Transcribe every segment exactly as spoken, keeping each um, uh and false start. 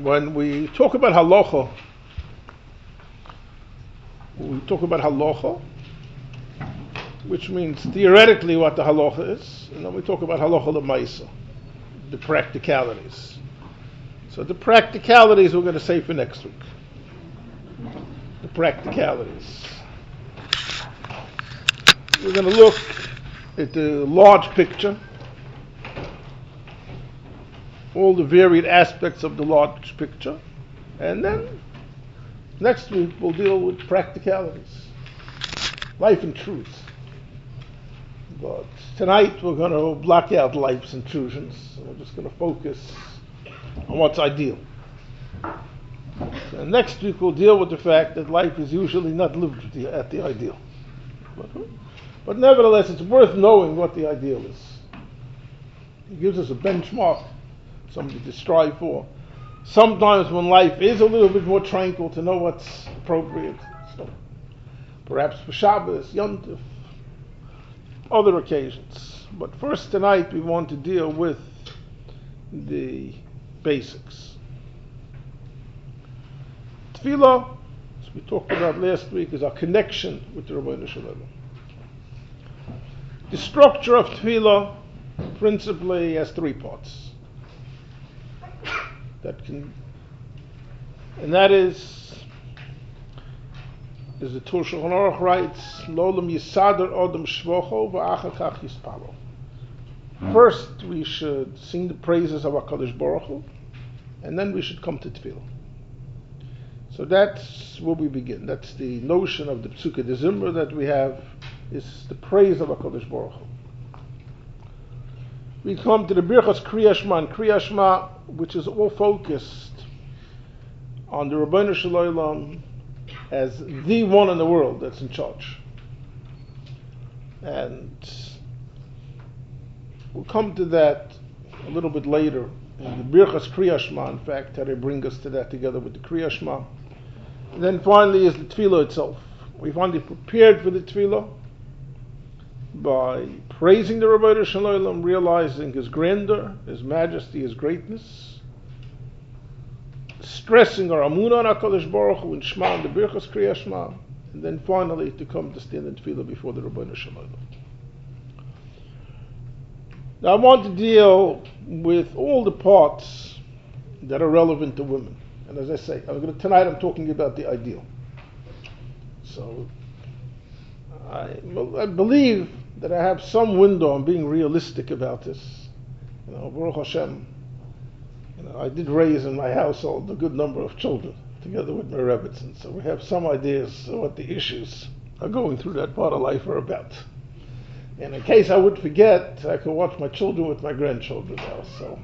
when we talk about halacha, we talk about halacha, which means theoretically what the halacha is, and then we talk about halacha l'maisa, the practicalities. So the practicalities we're going to say for next week. The practicalities. We're going to look at the large picture, all the varied aspects of the large picture, and then next week we'll deal with practicalities, life and truth. But tonight we're going to block out life's intrusions. We're just going to focus on what's ideal. And next week we'll deal with the fact that life is usually not lived at the, at the ideal. But, but nevertheless, it's worth knowing what the ideal is. It gives us a benchmark, something to strive for. Sometimes when life is a little bit more tranquil, to know what's appropriate. So perhaps for Shabbos, Yom Tov, other occasions. But first tonight we want to deal with the basics. Tefillah, as we talked about last week, is our connection with the Ribbono Shel Olam. The structure of Tefillah principally has three parts. That can, and that is, as the Tur Shulchan Aruch writes, L'olam yisader odom shvocho v'achar kach yispalo. First, we should sing the praises of HaKadosh Baruch Hu, and then we should come to Tefillah. So that's where we begin. That's the notion of the Psukkah de Zimra that we have, is the praise of HaKadosh Baruch Hu. We come to the Birchas Kriya Shema, and Kriya Shema, which is all focused on the Ribbono Shel Olam as the one in the world that's in charge. And we'll come to that a little bit later in the Birchas Kriya Shema, in fact, how they bring us to that together with the Kriya Shema. And then finally is the Tefillah itself. We finally prepared for the Tefillah by praising the Ribbono Shel Olam, realizing His grandeur, His majesty, His greatness, stressing our amunah on HaKadosh Baruch Hu in Shema and the Birchas Kriya Shema, and then finally to come to stand in Tefillah before the Ribbono Shel Olam. Now I want to deal with all the parts that are relevant to women. And as I say, I'm going to, tonight I'm talking about the ideal. So I, I believe that I have some window on being realistic about this. You know, Baruch Hashem, you know, I did raise in my household a good number of children, together with my Rebbetzin, so we have some ideas of what the issues are going through that part of life are about. And in case I would forget, I could watch my children with my grandchildren now. So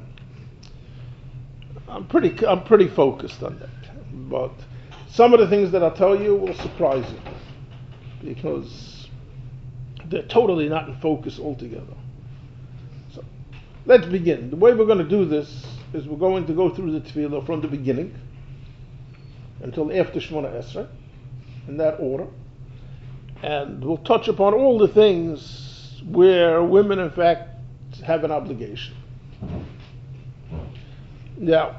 I'm pretty, I'm pretty focused on that. But some of the things that I'll tell you will surprise you, because they're totally not in focus altogether. So let's begin. The way we're going to do this is we're going to go through the Tefillah from the beginning until after Shemona Esrei, in that order. And we'll touch upon all the things where women, in fact, have an obligation. Now,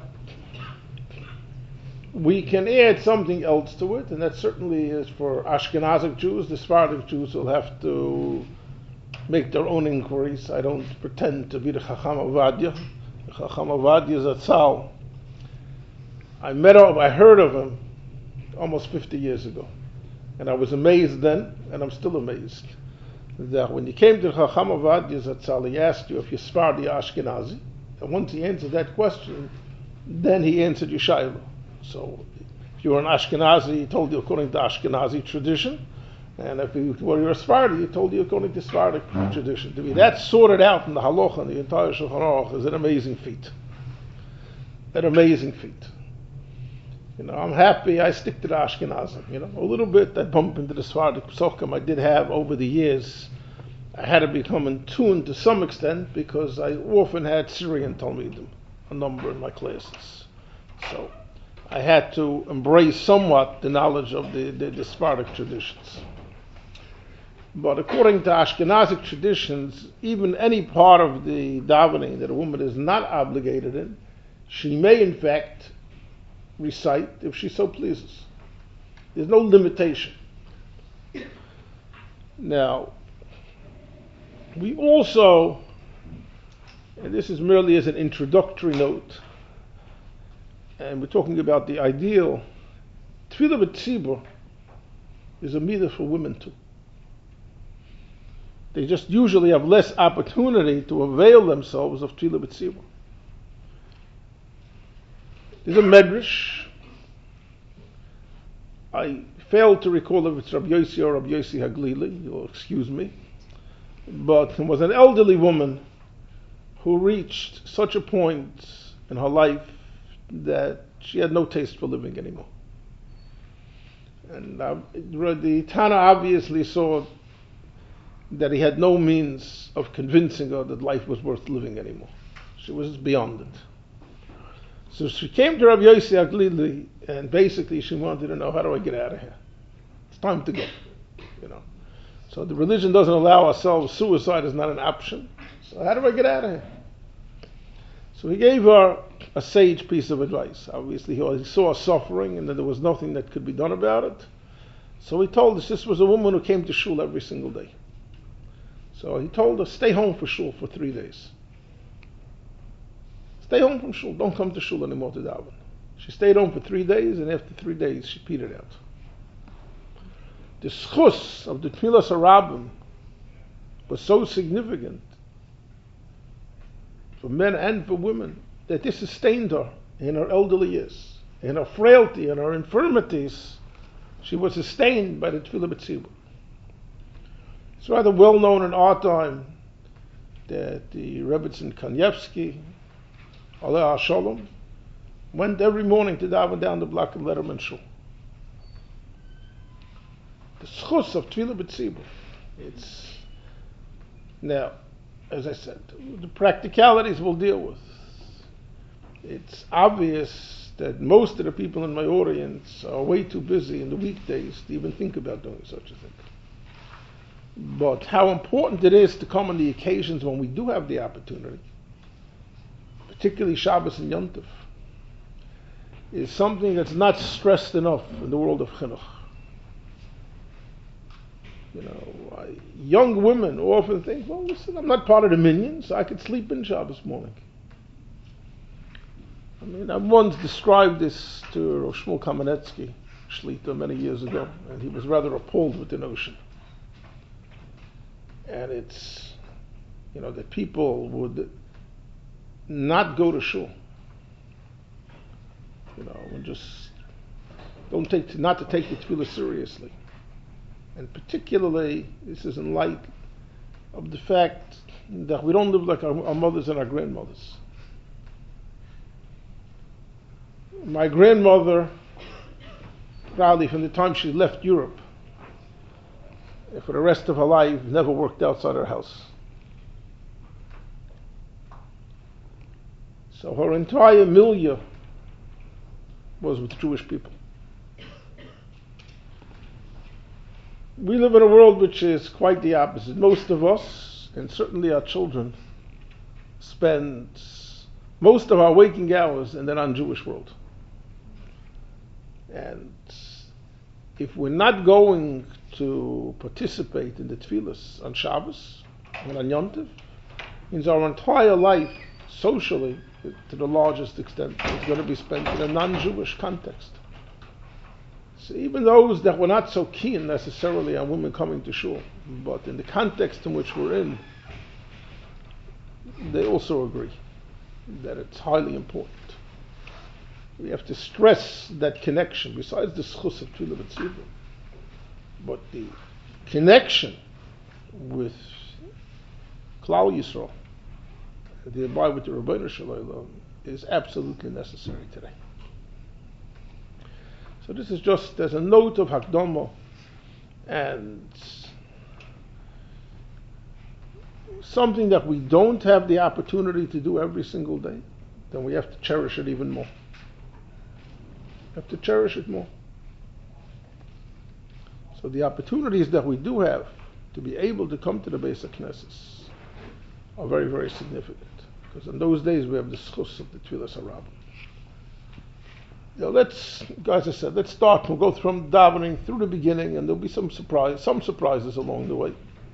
we can add something else to it, and that certainly is for Ashkenazic Jews. The Sephardic Jews will have to make their own inquiries. I don't pretend to be the Chacham Ovadia. The Chacham Ovadia is a tzal. I met him, I heard of him almost fifty years ago. And I was amazed then, and I'm still amazed, that when you came to Chacham Ovadia Zatzal, he asked you if you're Sephardi or Ashkenazi. And once he answered that question, then he answered your Shiloh. So if you were an Ashkenazi, he told you according to Ashkenazi tradition. And if you were a Sephardi, he told you according to Sephardic tradition. To be that sorted out in the Halacha and the entire Shulchan Aruch is an amazing feat. An amazing feat. You know, I'm happy I stick to the Ashkenazi. You know, a little bit I bump into the Sephardic Psokim I did have over the years. I had to become in tune to some extent because I often had Syrian Talmidim, a number in my classes. So I had to embrace somewhat the knowledge of the, the, the Sephardic traditions. But according to Ashkenazic traditions, even any part of the davening that a woman is not obligated in, she may in fact recite if she so pleases. There's no limitation. Now, we also, and this is merely as an introductory note, and we're talking about the ideal, Tefillah b'tzibur is a midah for women too. They just usually have less opportunity to avail themselves of Tefillah b'tzibur. There's a medrash. I failed to recall if it's Rabbi Yossi or Rabbi Yossi Haglili, you'll excuse me. But there was an elderly woman who reached such a point in her life that she had no taste for living anymore. And uh, the Tana obviously saw that he had no means of convincing her that life was worth living anymore. She was beyond it. So she came to Rabbi Yossi Haglili, and basically she wanted to know, how do I get out of here? It's time to go, you know. So the religion doesn't allow ourselves, suicide is not an option. So how do I get out of here? So he gave her a sage piece of advice. Obviously he saw her suffering and that there was nothing that could be done about it. So he told us this was a woman who came to shul every single day. So he told her, stay home for shul for three days. Stay home from shul. Don't come to shul anymore to daven. She stayed home for three days, and after three days, she petered out. The schus of the Tfilas HaRabim was so significant for men and for women that this sustained her in her elderly years. In her frailty and her infirmities, she was sustained by the Tfilah b'tzibur. It's rather well known in our time that the Rebbetzin Kanievsky, Aleh HaShalom, went every morning to daven down the block of Letterman Shul. The schus of Tfilah b'tzibur. It's, now, as I said, the practicalities we'll deal with. It's obvious that most of the people in my audience are way too busy in the weekdays to even think about doing such a thing. But how important it is to come on the occasions when we do have the opportunity, particularly Shabbos and Yom Tov, is something that's not stressed enough in the world of chinuch. You know, I, young women often think, well, listen, I'm not part of the minyan, so I could sleep in Shabbos morning. I mean, I once described this to Rosh Shmuel Kamenetsky, Shlita, many years ago, and he was rather appalled with the notion. And it's, you know, that people would not go to shul, you know, and just don't take, not to take the tefillah seriously. And particularly, this is in light of the fact that we don't live like our, our mothers and our grandmothers. My grandmother, probably from the time she left Europe, for the rest of her life, never worked outside her house. So her entire milieu was with Jewish people. We live in a world which is quite the opposite. Most of us, and certainly our children, spend most of our waking hours in the non-Jewish world. And if we're not going to participate in the tefillas on Shabbos and on Yom Tov, means our entire life, socially, to the largest extent, is going to be spent in a non-Jewish context. So even those that were not so keen necessarily on women coming to shul, but in the context in which we're in, they also agree that it's highly important. We have to stress that connection, besides the schus of Tfilah b'tzibur. But the connection with Klal Yisrael, thereby with the Rabbeinu Shalom, is absolutely necessary today. So this is just as a note of Hakdama, and something that we don't have the opportunity to do every single day, then we have to cherish it even more. We have to cherish it more. So the opportunities that we do have to be able to come to the Beis HaKnesses are very, very significant. Because in those days we have the schus of the Tfilas HaRabim. You know, let's, as I said, let's start. We'll go from davening through the beginning, and there'll be some surprise, some surprises along the way.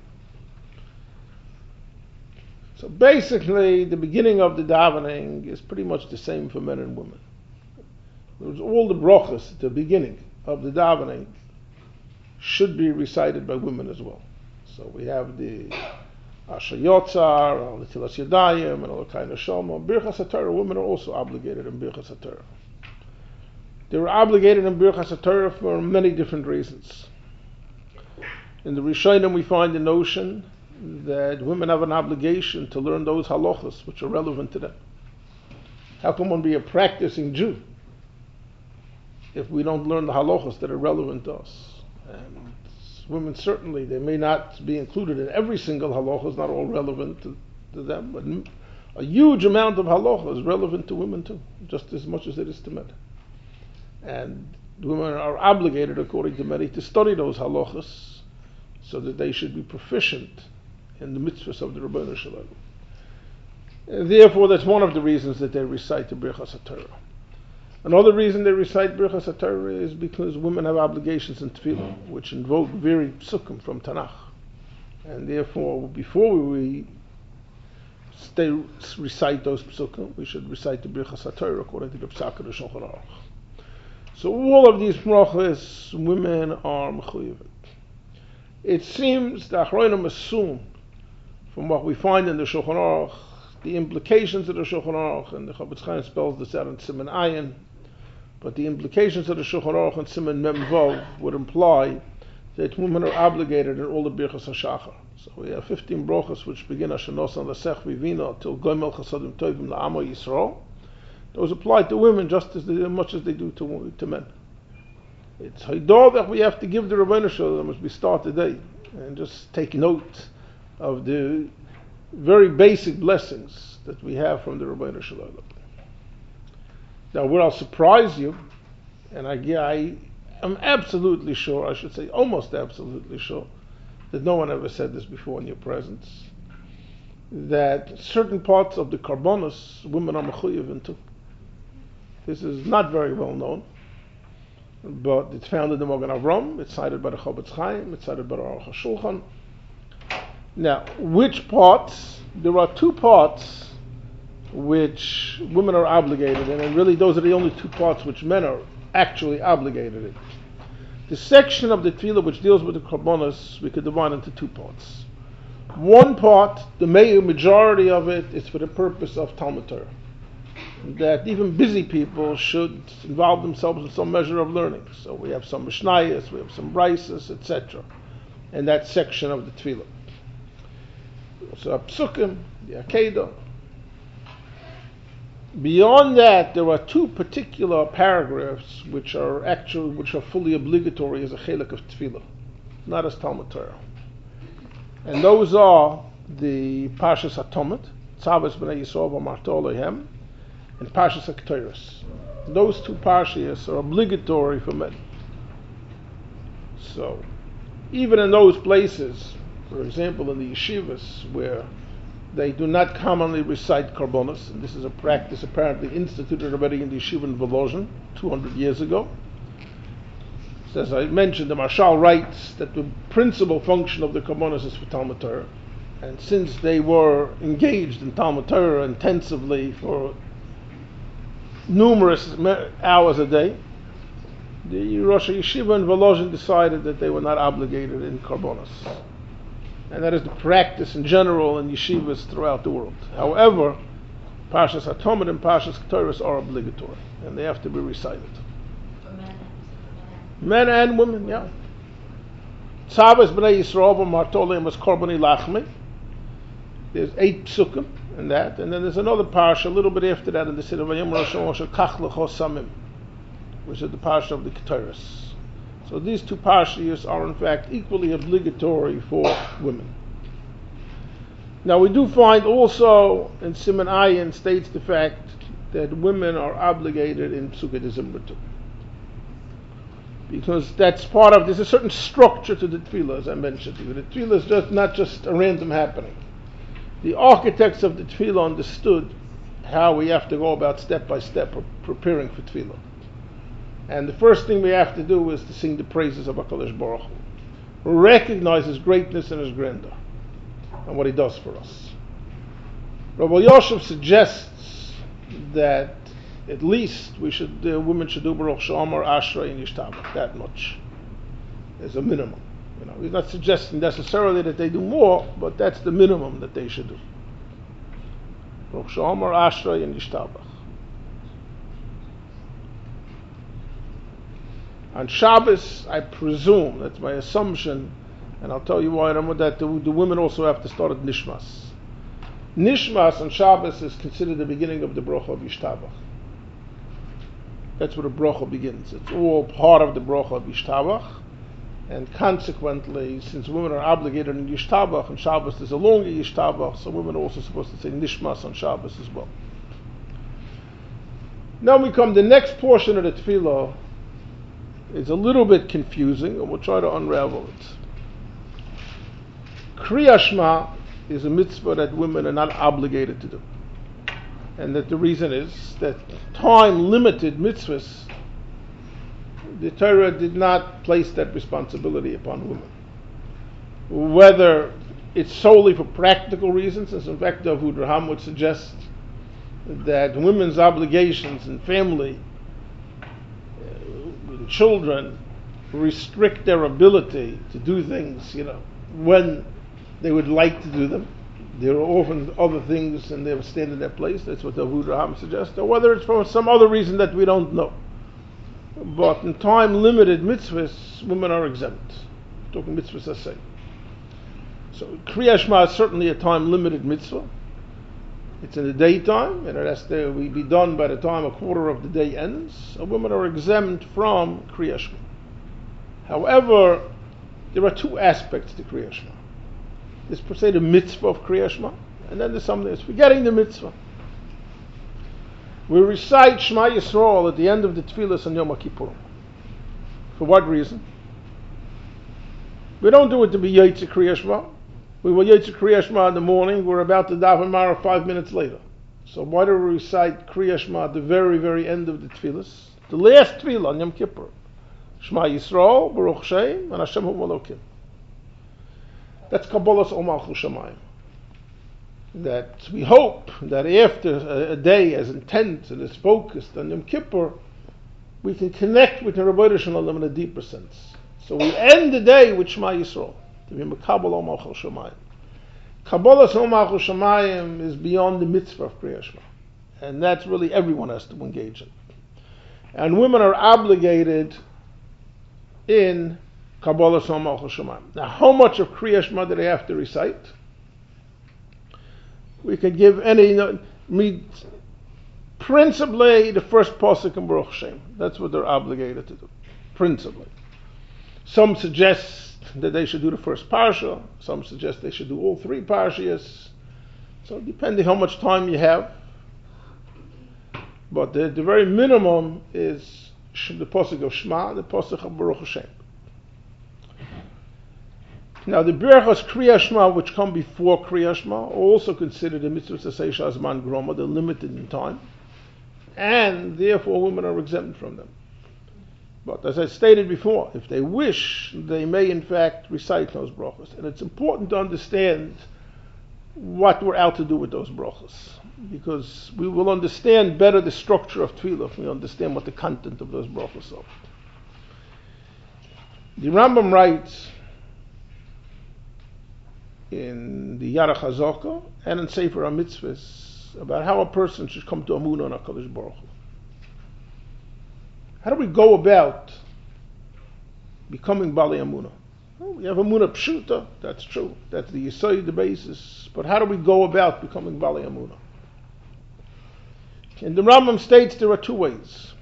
So basically, the beginning of the davening is pretty much the same for men and women. There's all the brachas at the beginning of the davening should be recited by women as well. So we have the Asher Yotzar, the Tilas Yadayim, and all the kind of Shema. Birchas HaTorah, women are also obligated in Birchas HaTorah. They were obligated in Birchas HaTorah for many different reasons. In the Rishonim we find the notion that women have an obligation to learn those halachas which are relevant to them. How can one be a practicing Jew if we don't learn the halachas that are relevant to us? And women certainly, they may not be included in every single halacha, it's not all relevant to, to them, but a huge amount of halacha is relevant to women too, just as much as it is to men. And women are obligated, according to many, to study those halachas so that they should be proficient in the mitzvahs of the Rebbeinu Shalom. And therefore, that's one of the reasons that they recite the Birchas HaTorah. Another reason they recite Birchas HaTorah is because women have obligations in Tefillah, which invoke very psukim from Tanakh. And therefore, before we stay, recite those psukim, we should recite the Birchas HaTorah according to the Psak of the Shulchan Aruch. So all of these brachas, women are mechuyevet. It seems the Achronim assume, from what we find in the Shulchan Aruch, the implications of the Shulchan Aruch, and the Chofetz Chaim spells this out in Siman Ayin, but the implications of the Shulchan Aruch and Siman Mem Vav would imply that women are obligated in all the Birchas HaShachar. So we have fifteen brachas which begin Asher Nosan L'Sech Vivina till Gomel Chasadim Tovim La'amo Yisrael. Those apply to women just as much as they do to, to men. It's Haidah that we have to give the Rebbeinu Shalom as we start today, and just take note of the very basic blessings that we have from the Rebbeinu Shalom. Now, where I'll surprise you, and I, I am absolutely sure, I should say almost absolutely sure, that no one ever said this before in your presence, that certain parts of the Karbonos, women are mechuyev into. This is not very well known, but it's found in the Magen Avram, it's cited by the Chofetz Chaim, it's cited by the Aruch HaShulchan. Now, which parts? There are two parts which women are obligated in, and really those are the only two parts which men are actually obligated in. The section of the Tefillah which deals with the Karbonos, we could divide into two parts. One part, the majority of it, is for the purpose of Talmud Torah. That even busy people should involve themselves in some measure of learning. So we have some Mishnayos, we have some Brises, et cetera, in that section of the Tefillah. So Psukim, the Akedah. Beyond that, there are two particular paragraphs which are actually which are fully obligatory as a chelik of Tefillah, not as Talmud Torah. And those are the Parshas HaTomot, Tzavos B'nai Yisrael V'amarta Elohem, and Parshas HaKtoros. Those two parshas are obligatory for men. So, even in those places, for example in the yeshivas, where they do not commonly recite Karbonos, and this is a practice apparently instituted already in the yeshiva in Volozhin two hundred years ago. So as I mentioned, the Marshal writes that the principal function of the Karbonos is for Talmud Torah, and since they were engaged in Talmud Torah intensively for numerous hours a day, the Rosh Yeshiva in Volozhin decided that they were not obligated in Karbonos. And that is the practice in general in yeshivas throughout the world. However, Parshas HaTomot and Parshas HaKtoros are obligatory, and they have to be recited. For men, men and women, yeah. Tzavos B'nai Yisrael V'amarta Elohem was Korbani Lachmi. There's eight psukim in that, and then there's another parsha a little bit after that in the Siddur Vayom Rosh Moshe Kach L'cho Samim, which is the parsha of the Ketores. So these two parshas are in fact equally obligatory for women. Now we do find also in Siman Ayin states the fact that women are obligated in Psukei D'Zimra too. Because that's part of, there's a certain structure to the Tefillah, as I mentioned to you. The Tefillah is just not just a random happening. The architects of the Tefillah understood how we have to go about step by step preparing for Tefillah. And the first thing we have to do is to sing the praises of HaKadosh Baruch Hu. Recognize His greatness and His grandeur and what He does for us. Rabbi Yosef suggests that at least we should, uh, women should do Baruch She'amar, Ashrei, and Yishtabach. That much is a minimum. You know, he's not suggesting necessarily that they do more, but that's the minimum that they should do. Baruch She'amar, Ashrei, and Yishtabach. On Shabbos, I presume, that's my assumption, and I'll tell you why, that the, the women also have to start at Nishmas. Nishmas on Shabbos is considered the beginning of the bracha of Yishtabach. That's where the bracha begins. It's all part of the bracha of Yishtabach, and consequently, since women are obligated in Yishtabach, and Shabbos there's a longer Yishtabach, so women are also supposed to say Nishmas on Shabbos as well. Now we come to the next portion of the Tefillah. It's a little bit confusing, and we'll try to unravel it. Kriya Shema is a mitzvah that women are not obligated to do. And that the reason is that time-limited mitzvahs, the Torah did not place that responsibility upon women. Whether it's solely for practical reasons, as in fact Davud Raham would suggest that women's obligations in family, children, restrict their ability to do things, you know, when they would like to do them. There are often other things and they will stand in their place. That's what the Davud Raham suggests. Or whether it's for some other reason that we don't know. But in time-limited mitzvahs, women are exempt. We're talking mitzvahs as say. So Kriya Shema is certainly a time-limited mitzvah. It's in the daytime, and it has to be done by the time a quarter of the day ends. So women are exempt from Kriya Shema. However, there are two aspects to Kriya Shema. There's per se the mitzvah of Kriya Shema, and then there's something that's forgetting the mitzvah. We recite Shema Yisrael at the end of the Tefillah on Yom Kippur. For what reason? We don't do it to be Yotze Kriya Shema. We will Yotze Kriya Shema in the morning. We're about to daven Mara five minutes later. So why do we recite Kriya Shema at the very, very end of the Tefillah? The last Tefillah on Yom Kippur. Shema Yisrael, Baruch Shem, and Hashem Hu Elokim. That's Kabbalas Ol Malchus Shamayim. That we hope that after a, a day as intense and as focused on Yom Kippur, we can connect with the Rebbeinu Shalom in a deeper sense. So we end the day with Shema Yisrael. To be Mekabel Ol Malchus Shamayim. Kabbalas Ol Malchus Shamayim is beyond the mitzvah of Kriya Shema. And that's really everyone has to engage in. And women are obligated in Kabbalas Ol Malchus Shamayim. Now, how much of Kriya Shema do they have to recite? We could give any, you know, me, principally the first pasuk in Baruch Shem. That's what they're obligated to do, principally. Some suggest that they should do the first parsha. Some suggest they should do all three parshas. So depending how much time you have. But the, the very minimum is the pasuk of Shema, the pasuk of Baruch Hashem. Now the Berachos Kriya Shema, which come before Kriya Shema, are also considered the mitzvah Sasei Shazman Groma. They're limited in time, and therefore women are exempt from them. But as I stated before, if they wish, they may in fact recite those brachos. And it's important to understand what we're out to do with those brachos, because we will understand better the structure of tefillah if we understand what the content of those brachos are. The Rambam writes in the Yarach HaZaka and in Sefer HaMitzvahs about how a person should come to Amunah on HaKadosh Baruch Hu. How do we go about becoming Bali Amunah? Well, we have Amunah Pshuta, that's true. That's the Yesod, the basis. But how do we go about becoming Bali Amunah? And the Rambam states there are two ways.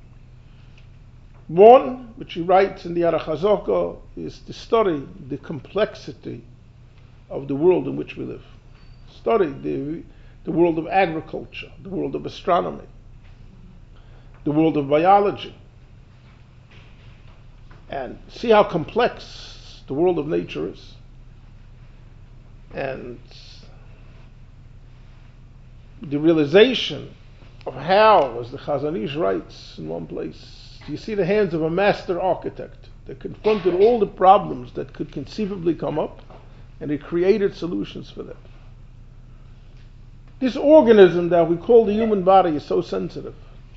One, which he writes in the Yarach HaZaka, is to study the complexity of the world in which we live. Study the, the world of agriculture, the world of astronomy, the world of biology, and see how complex the world of nature is. And the realization of how, as the Chazon Ish writes in one place, You see the hands of a master architect that confronted all the problems that could conceivably come up, and he created solutions for them. This organism that we call the human body is so sensitive.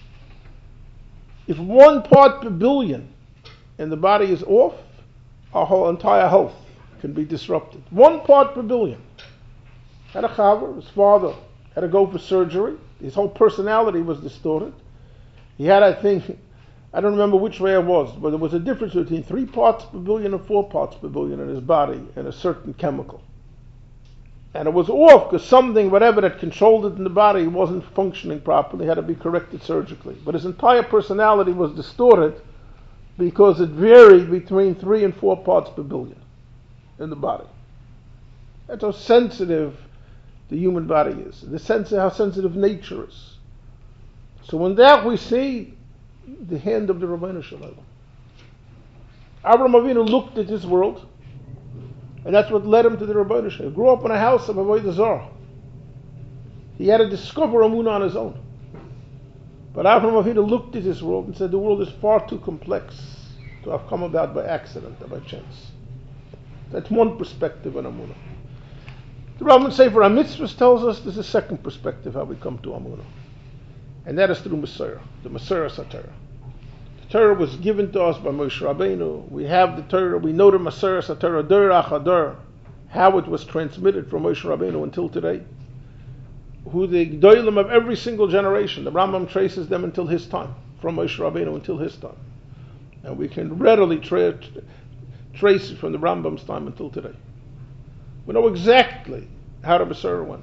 If one part per billion and the body is off, our whole entire health can be disrupted. One part per billion. Had a chaver, his father had to go for surgery. His whole personality was distorted. He had, I think, I don't remember which way it was, but there was a difference between three parts per billion and four parts per billion in his body and a certain chemical. And it was off because something, whatever that controlled it in the body, wasn't functioning properly, had to be corrected surgically. But his entire personality was distorted because it varied between three and four parts per billion in the body. That's how sensitive the human body is, the sense of how sensitive nature is. So in that we see the hand of the Rabbeinu Shalom. Avraham Avinu looked at this world, and that's what led him to the Rabbeinu Shalom. He grew up in a house of Avodah Zarah. He had to discover Amunah on his own. But Avraham Avinu looked at this world and said, the world is far too complex to have come about by accident or by chance. That's one perspective on Amunah. The Rambam Sefer HaMitzvahs tells us there's a second perspective how we come to Amunah. And that is through Messiah, the Messiah Torah. The Torah was given to us by Moshe Rabbeinu. We have the Torah, we know the Messiah Torah, Dur Achadar, how it was transmitted from Moshe Rabbeinu until today. Who the Gdolim of every single generation, the Rambam traces them until his time, from Moshe Rabbeinu until his time. And we can readily tra- trace it from the Rambam's time until today. We know exactly how the Messiah went.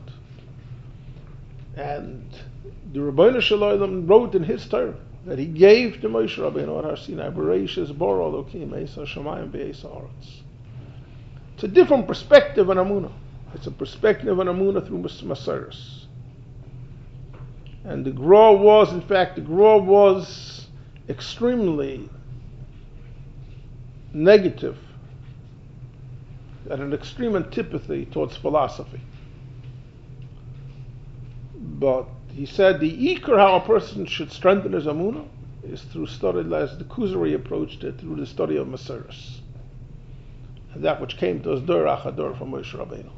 And the Rabbeinu Shalom wrote in his Torah that he gave to Moshe Rabbeinu at Har Sinai, Bereishis bara Elokim es hashamayim ve'es haaretz. It's a different perspective on Amunah. It's a perspective on Amunah through Messiahs. And the Gra was, in fact, the Gra was extremely negative, at an extreme antipathy towards philosophy. But he said the ikar how a person should strengthen his amunah is through study, as the Kuzari approached it, through the study of Mesiris. And that which came to us, Dur Achador from Moshe Rabbeinu.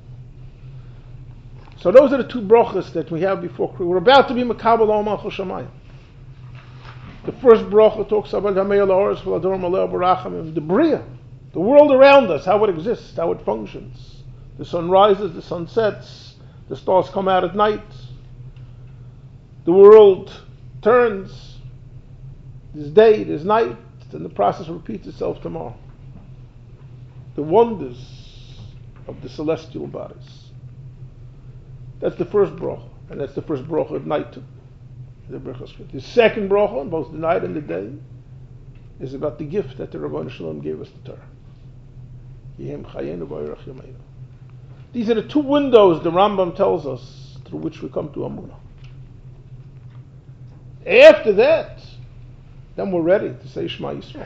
So those are the two brachas that we have before Kriyah. We're about to be Makabel Al Malchus Shamayim. The first bracha talks about Hamei Al-Ha'aretz V'Lador Malei Barachamim, the Bria, the world around us, how it exists, how it functions. The sun rises, the sun sets, the stars come out at night. The world turns, there's day, there's night, and the process repeats itself tomorrow. The wonders of the celestial bodies. That's the first bracha, and that's the first bracha at night too. The second bracha, on both the night and the day, is about the gift that the Rabbeinu Shalom gave us, the Torah. These are the two windows the Rambam tells us through which we come to Amunah. After that, then we're ready to say Shema Yisrael.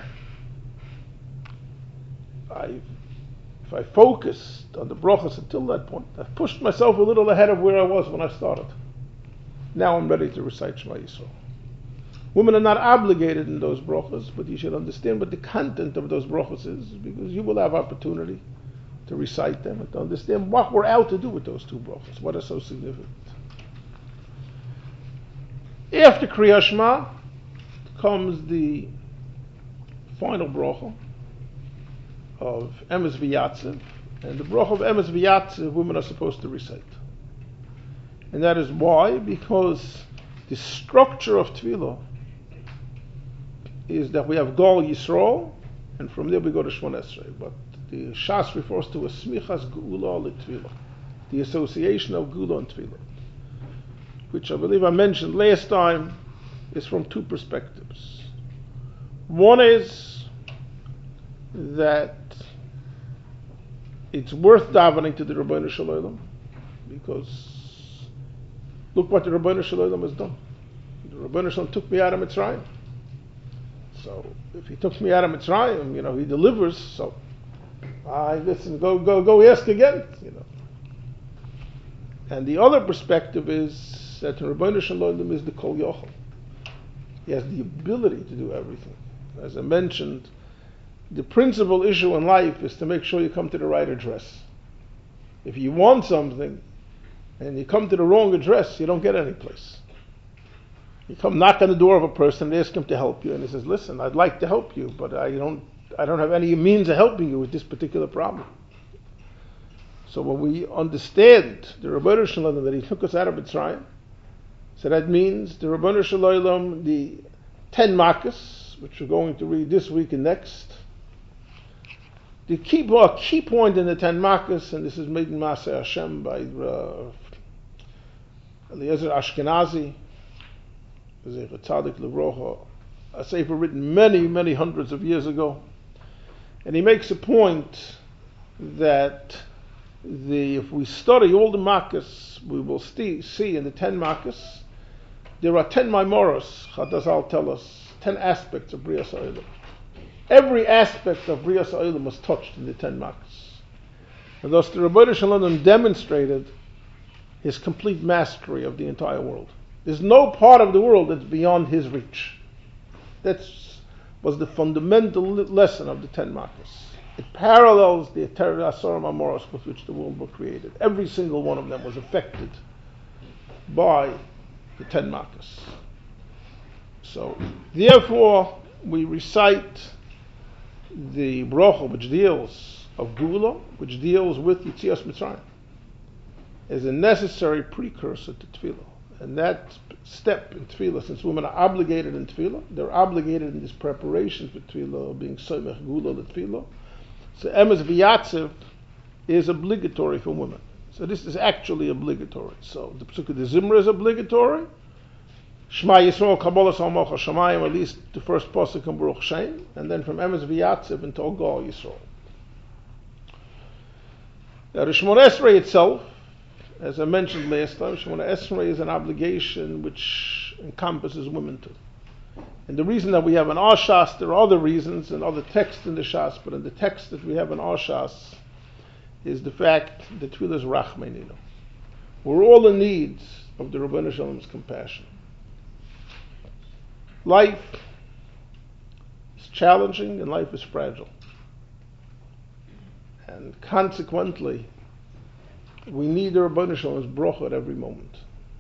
I've, if I focused on the brachas until that point, I've pushed myself a little ahead of where I was when I started. Now I'm ready to recite Shema Yisrael. Women are not obligated in those brachas, but you should understand what the content of those brachas is, because you will have opportunity to recite them and to understand what we're out to do with those two brachas, what is so significant. After Kriya Shema comes the final bracha of Emes V'Yatziv, and the bracha of Emes V'Yatziv women are supposed to recite. And that is why, because the structure of Tefillah is that we have Gol Yisrael, and from there we go to Shmon Esrei. But the Shas refers to a Smichas Geula L'Tefillah, the association of Geula and Tefillah, which I believe I mentioned last time, is from two perspectives. One is that it's worth davening to the Rabbeinu Shalom, because look what the Rabbeinu Shalom has done. The Rabbeinu Shalom took me out of Mitzrayim. So if he took me out of Mitzrayim, you know, he delivers. So I listen, go, go, go, ask again. You know. And the other perspective is that the Rabbeinu Shalom is the Kol Yochel. He has the ability to do everything. As I mentioned, the principal issue in life is to make sure you come to the right address. If you want something and you come to the wrong address, you don't get any place. You come knock on the door of a person and ask him to help you, and he says, listen, I'd like to help you, but I don't I don't have any means of helping you with this particular problem. So when we understand the Ribbono Shel Olam that he took us out of Mitzrayim, so that means the Ribbono Shel Olam, the ten Makkos, which we're going to read this week and next. The key, well, key point in the ten Makkos, and this is made in Maaseh Hashem by uh, Eliezer Ashkenazi, Zecher Tzadik Livrocha, a sefer written many, many hundreds of years ago. And he makes a point that the if we study all the Makkos, we will st- see in the ten Makkos, there are ten Maimoros, Chazal tell us, ten aspects of Brias HaOlam. Every aspect of Brias HaOlam was touched in the ten Makkos. And thus the Ribbono Shel Olam demonstrated his complete mastery of the entire world. There's no part of the world that's beyond his reach. That was the fundamental lesson of the ten Makkos. It parallels the Asar Mamoros with which the world was created. Every single one of them was affected by the ten Makkos. So, therefore, we recite the bracha which deals of Gula, which deals with Yetzias Mitzrayim, as a necessary precursor to Tefillah. And that step in Tefillah, since women are obligated in Tefillah, they're obligated in this preparation for Tefillah, being Soimech Gula L'Tefillah. So Emes V'Yatziv is obligatory for women. So this is actually obligatory. So the Pesukah de Zimra is obligatory. Shema Yisrael Kabbalah Salmoch HaShamayim, at least the first pasuk in Baruch Shem, and then from Emes V'Yatziv until Gal Yisrael. Now the Shemona Esrei itself, as I mentioned last time, Shemona Esrei is an obligation which encompasses women too. And the reason that we have an Ashas, there are other reasons and other texts in the Shas, but in the text that we have in Ashas is the fact that Tefillah is Rachmeninu. We're all in need of the Ribbono Shel Olam's compassion. Life is challenging and life is fragile. And consequently, we need the Ribbono Shel Olam's bracha at every moment.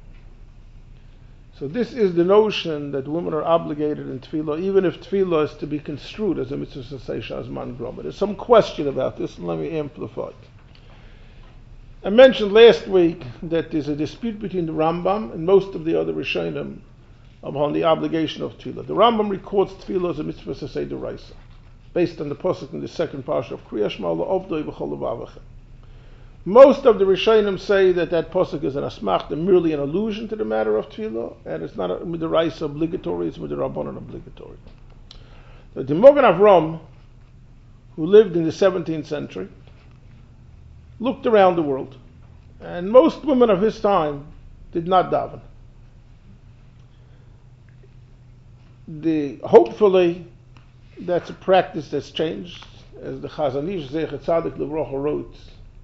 So this is the notion that women are obligated in Tefillah, even if Tefillah is to be construed as a mitzvah sasei man groma. There's some question about this, and let me amplify it. I mentioned last week that there's a dispute between the Rambam and most of the other Rishonim upon the obligation of Tefillah. The Rambam records Tefillah as a mitzvah sasei d'oraisa, based on the pasuk in the second parsha of Kriya Shema La'ovdoi v'chol levavachem. Most of the Rishonim say that that pasuk is an asmachta, merely an allusion to the matter of Tefillah, and it's not a midiraisa obligatory, it's midirabbanan obligatory. The Mogen Avram, who lived in the seventeenth century, looked around the world, and most women of his time did not daven. The, hopefully, that's a practice that's changed, as the Chazon Ish Zecher Tzadik Livrocha wrote,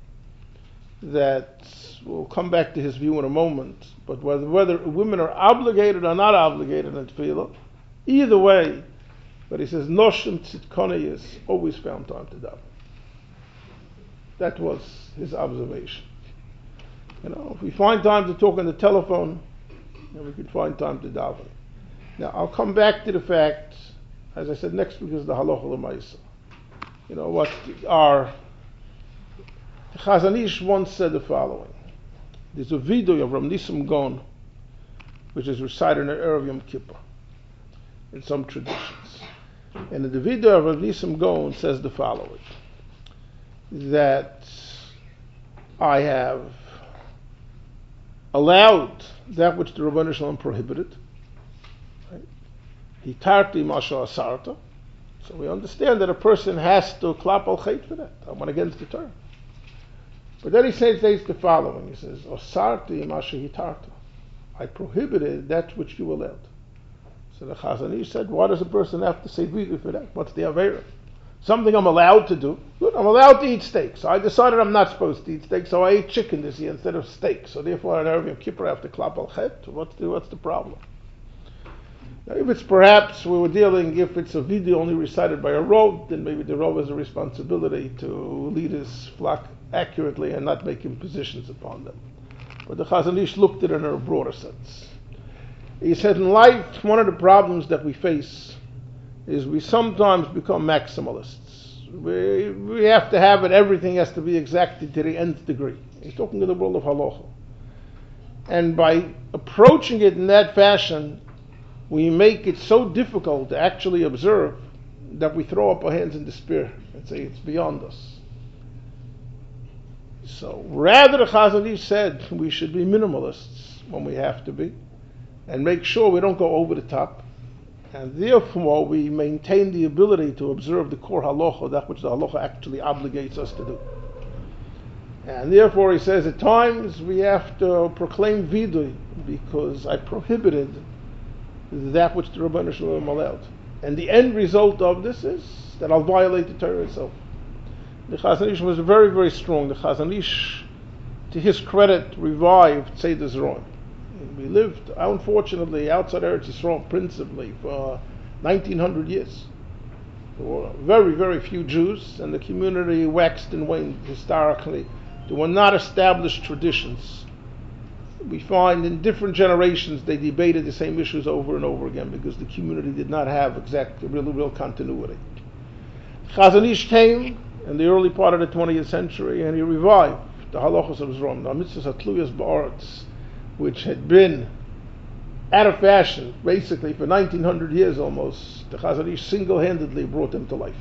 that we'll come back to his view in a moment, but whether, whether women are obligated or not obligated in Tefillah, either way, but he says, Noshim Tzidkone is always found time to daven. That was his observation. You know, if we find time to talk on the telephone, then we could find time to daven. Now, I'll come back to the fact, as I said, next week is the Halacha L'Maisa. You know, what our The Chazon Ish once said the following. There's a video of Ram Nissim Gaon, which is recited in Erev Yom Kippur, in some traditions. And in the video of Ram Nissim Gaon says the following, that I have allowed that which the Ribbono Shel Olam prohibited. Hitarti masha asarta. So we understand that a person has to klap al chait for that. I went against the Torah. But then he says the following. He says, Osarti masha hitarta. I prohibited that which you allowed. So the Chazon Ish said, why does a person have to say vivi for that? What's the Aveira? Something I'm allowed to do. Good, I'm allowed to eat steak. So I decided I'm not supposed to eat steak, so I ate chicken this year instead of steak. So therefore on Erev Yom Kippur I have to klap al chet. What's the, what's the problem? Now, if it's perhaps we were dealing, if it's a video only recited by a Rov, then maybe the Rov has a responsibility to lead his flock accurately and not make impositions upon them. But the Chazon Ish looked at it in a broader sense. He said, in life, one of the problems that we face is we sometimes become maximalists. We, we have to have it, everything has to be exacted to the nth degree. He's talking in the world of halacha. And by approaching it in that fashion, we make it so difficult to actually observe that we throw up our hands in despair and say it's beyond us. So rather, the Chazon Ish said we should be minimalists when we have to be, and make sure we don't go over the top, and therefore we maintain the ability to observe the core halacha, that which the halacha actually obligates us to do. And therefore he says at times we have to proclaim vidui, because I prohibited that which the Rebbeinu Shalom allowed. And the end result of this is that I'll violate the Torah itself. The Chazon Ish was very, very strong. The Chazon Ish, to his credit, revived Seder Zeron. We lived, unfortunately, outside Eretz Yisrael principally for nineteen hundred years. There were very, very few Jews, and the community waxed and waned historically. There were not established traditions. We find in different generations they debated the same issues over and over again because the community did not have exact, real, real continuity. Chazon Ish came in the early part of the twentieth century, and he revived the halachos of Zeron, the mitzvahs hatluyas ba'aretz, which had been out of fashion basically for nineteen hundred years almost. The Chazon Ish single-handedly brought them to life.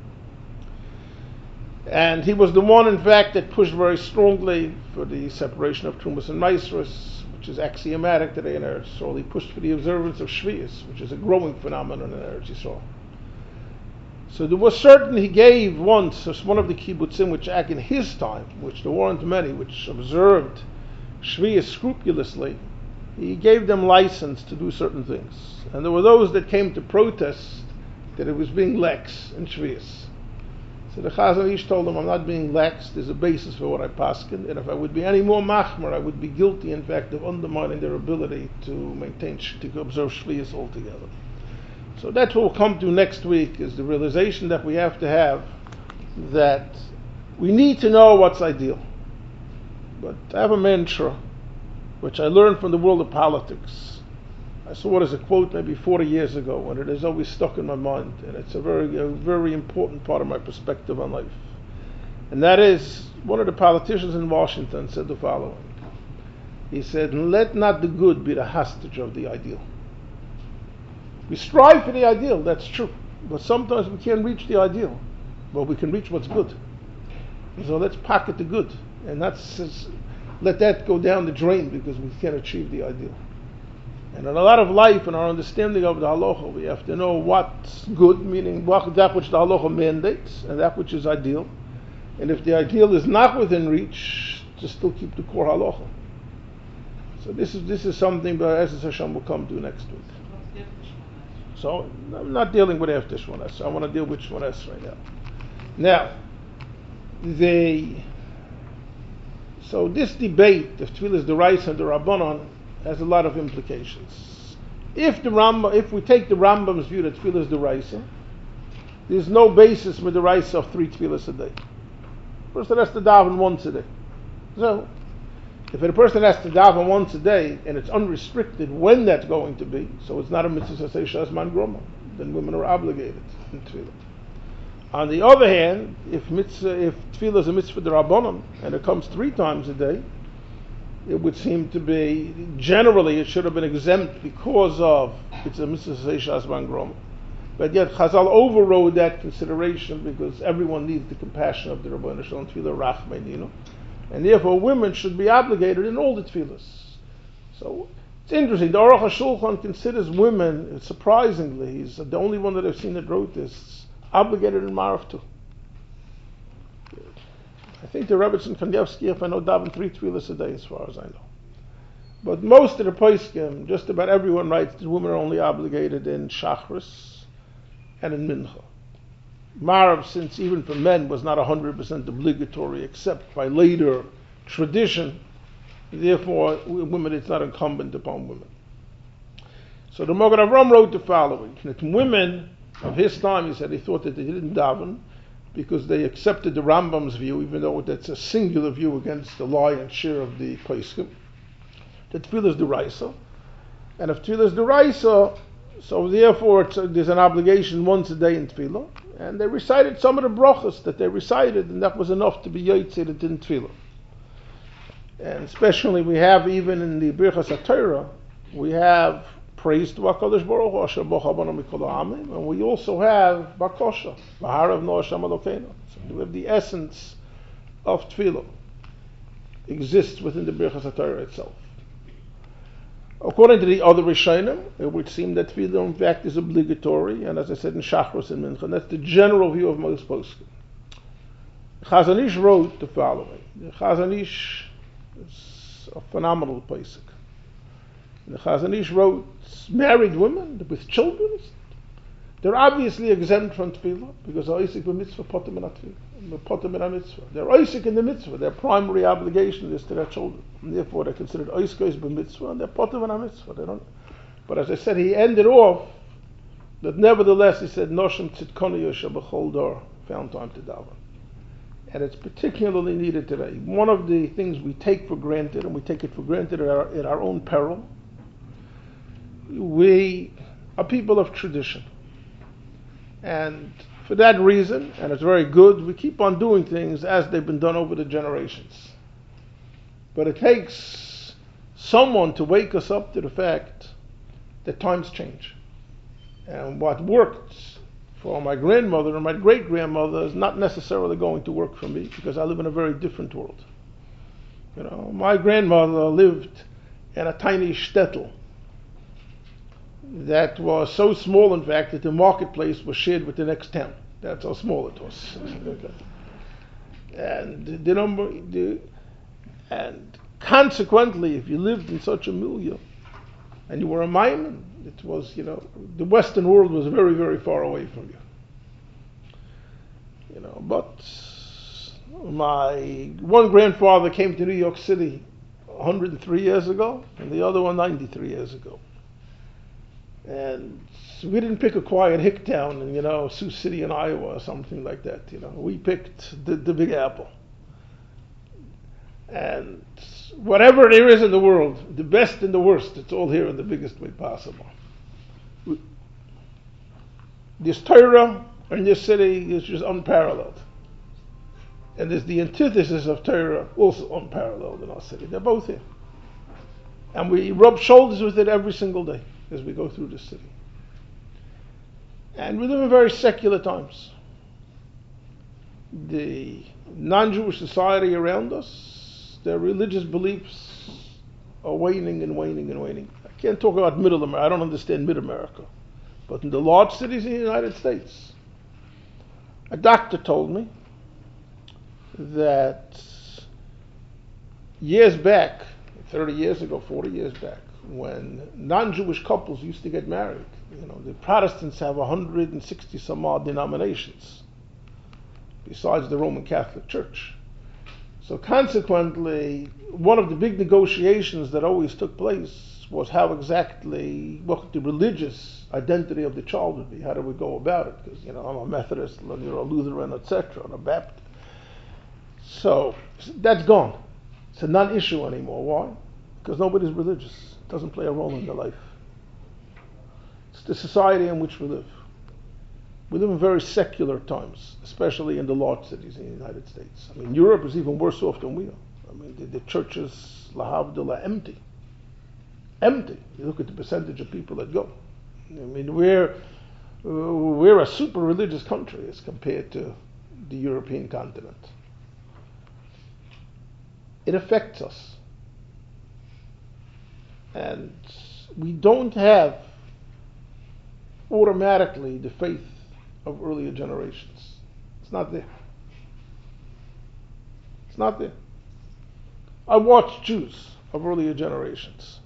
And he was the one, in fact, that pushed very strongly for the separation of Trumas and Maasros, which is axiomatic today in Eretz Yisrael. He pushed for the observance of Shvius, which is a growing phenomenon in Eretz Yisrael. So there was certain, he gave once, one of the kibbutzim, which act in his time, which there weren't many, which observed Shvius scrupulously, he gave them license to do certain things. And there were those that came to protest that it was being lax in Shvius. So the Chazon Ish told them, I'm not being lax, there's a basis for what I paskin, and if I would be any more machmer, I would be guilty, in fact, of undermining their ability to maintain, to observe Shvius altogether. So that's what we'll come to next week, is the realization that we have to have that we need to know what's ideal. But I have a mantra, which I learned from the world of politics. I saw it as a quote maybe forty years ago, and it has always stuck in my mind, and it's a very, a very important part of my perspective on life. And that is, one of the politicians in Washington said the following. He said, let not the good be the hostage of the ideal. We strive for the ideal, that's true, but sometimes we can't reach the ideal, but we can reach what's good. So let's pocket the good, and that's, let that go down the drain because we can't achieve the ideal. And in a lot of life and our understanding of the halacha, we have to know what's good, meaning what, that which the halacha mandates, and that which is ideal. And if the ideal is not within reach, to still keep the core halacha. So this is this is something that Ezra Hashem will come to next week. So I'm not dealing with after Shmones. I want to deal with Shmones right now. Now, the so this debate of Tfilas D'Oraisa and the Rabbanon has a lot of implications. If the Rambam, if we take the Rambam's view that Tfilas D'Oraisa, there's no basis with the D'Oraisa of three Tfilas a day. A person has to daven once a day. So, if a person has to daven once a day and it's unrestricted when that's going to be, so it's not a mitzvah say shazman groma, then women are obligated in Tfilah. On the other hand, if mitzvah, if Tfilah is a mitzvah d'Rabbanan and it comes three times a day, it would seem to be, generally it should have been exempt because of, it's a mitzvah say shazman groma. But yet Chazal overrode that consideration because everyone needs the compassion of the Rebbeinu Shalom Tfilah Rachmein, and therefore women should be obligated in all the tefillahs. So it's interesting. The Aruch HaShulchan considers women, surprisingly, he's the only one that I've seen that wrote this, obligated in Marav too. I think the Rebbetzin Kanievsky, if I know, daven three tefillahs a day, as far as I know. But most of the poskim, just about everyone writes that women are only obligated in Shachris and in Mincha. Marav, since even for men was not one hundred percent obligatory except by later tradition, therefore women, it's not incumbent upon women. So the Magen Avram wrote the following: that women of his time, he said, he thought that they didn't daven because they accepted the Rambam's view, even though that's a singular view against the lie and share of the Poskim. That tefillah is deraisa, and if tefillah is deraisa, so therefore it's, uh, there's an obligation once a day in tefillah, and they recited some of the brachas that they recited, and that was enough to be yotzei that in tefillah. And especially we have even in the Birchas HaTorah, we have praise to HaKadosh Baruch Hu, Asher bo chabanu mikol ha'amim, and we also have bakosha, v'harav no Hashem Elokeinu. So we have the essence of tefillah exists within the Birchas HaTorah itself. According to the other Rishonim, it would seem that tefillah in fact is obligatory, and as I said in Shachros and Mincha, that's the general view of most poskim. Chazon Ish wrote the following. The Chazon Ish is a phenomenal posik. The Chazon Ish wrote, married women with children, they're obviously exempt from tefillah because they're oisik b'mitzvah, potem in tefillah, potem in mitzvah. They're oisik in the mitzvah. Their primary obligation is to their children, and therefore they're considered oiskos b'mitzvah, and they're potem in mitzvah. They don't. But as I said, he ended off that nevertheless he said, "Noshim tzidkonu yosha b'chol dor," found time to daven, and it's particularly needed today. One of the things we take for granted, and we take it for granted at our, at our own peril. We are people of tradition, and for that reason, and it's very good, we keep on doing things as they've been done over the generations. But it takes someone to wake us up to the fact that times change, and what worked for my grandmother and my great-grandmother is not necessarily going to work for me because I live in a very different world. You know, my grandmother lived in a tiny shtetl that was so small, in fact, that the marketplace was shared with the next town. That's how small it was. And the number, the, and consequently, if you lived in such a milieu and you were a Maimon, it was, you know, the Western world was very, very far away from you. You know, but my one grandfather came to New York City one hundred three years ago, and the other one ninety-three years ago. And we didn't pick a quiet hick town in, you know, Sioux City in Iowa or something like that, you know. We picked the, the Big Apple. And whatever there is in the world, the best and the worst, it's all here in the biggest way possible. This Torah in this city is just unparalleled. And there's the antithesis of Torah, also unparalleled in our city. They're both here. And we rub shoulders with it every single day as we go through the city. And we live in very secular times. The non-Jewish society around us, their religious beliefs are waning and waning and waning. I can't talk about middle America, I don't understand mid-America. But in the large cities in the United States, a doctor told me that years back, thirty years ago, forty years back, when non-Jewish couples used to get married, you know, the Protestants have one hundred sixty some odd denominations, besides the Roman Catholic Church. So consequently, one of the big negotiations that always took place was how exactly, what the religious identity of the child would be. How do we go about it? Because, you know, I'm a Methodist, you're a Lutheran, et cetera, and a Baptist. So that's gone. It's a non-issue anymore. Why? Because nobody's religious. It doesn't play a role in their life. It's the society in which we live. We live in very secular times, especially in the large cities in the United States. I mean, Europe is even worse off than we are. I mean, the, the churches, lahavdil, are empty. Empty. You look at the percentage of people that go. I mean, we're, uh, we're a super religious country as compared to the European continent. It affects us. And we don't have automatically the faith of earlier generations. It's not there. It's not there. I watched Jews of earlier generations.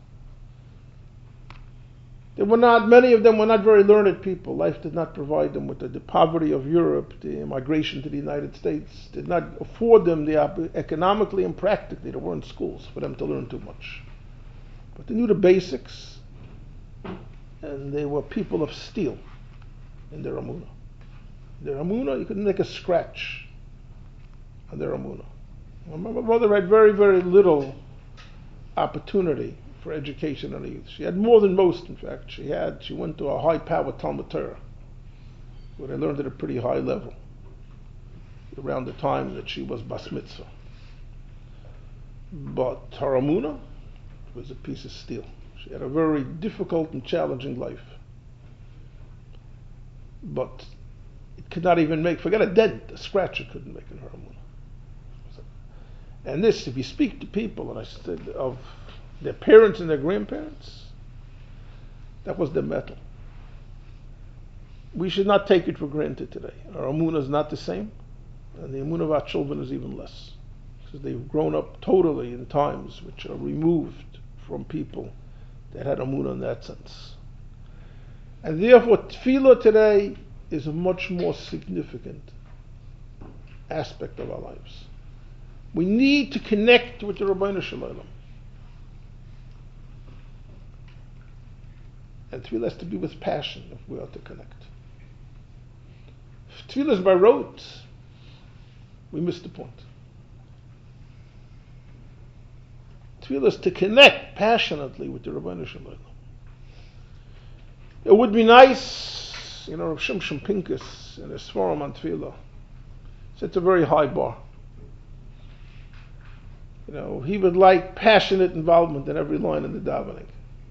They were not, many of them were not very learned people. Life did not provide them with the, the poverty of Europe, the migration to the United States, did not afford them the economically and practically, there weren't schools for them to learn too much. But they knew the basics. and they were people of steel in their Amunah. Their Amunah, you couldn't make a scratch on their Amunah. My mother had very, very little opportunity for education in the youth. She had more than most, in fact. She had, she went to a high-powered Talmud Torah, where they learned at a pretty high level, around the time that she was Bas Mitzvah. But her Amunah was a piece of steel. She had a very difficult and challenging life. But it could not even make, forget a dent, a scratch it couldn't make in her Amunah. And this, if you speak to people, and I said of their parents and their grandparents, that was their metal. We should not take it for granted today. Our Amunah is not the same, and the Amunah of our children is even less, because they've grown up totally in times which are removed from people that had Amunah in that sense. And therefore, Tefillah today is a much more significant aspect of our lives. We need to connect with the Rabbeinu Shalom. And Tefillah has to be with passion if we are to connect. If Tefillah is by rote, we miss the point. Tefillah is to connect passionately with the Rabbeinu Shalom. It would be nice, you know, Rav Shimshon Pincus in his Sforim on Tefillah sets a very high bar. You know, he would like passionate involvement in every line in the davening.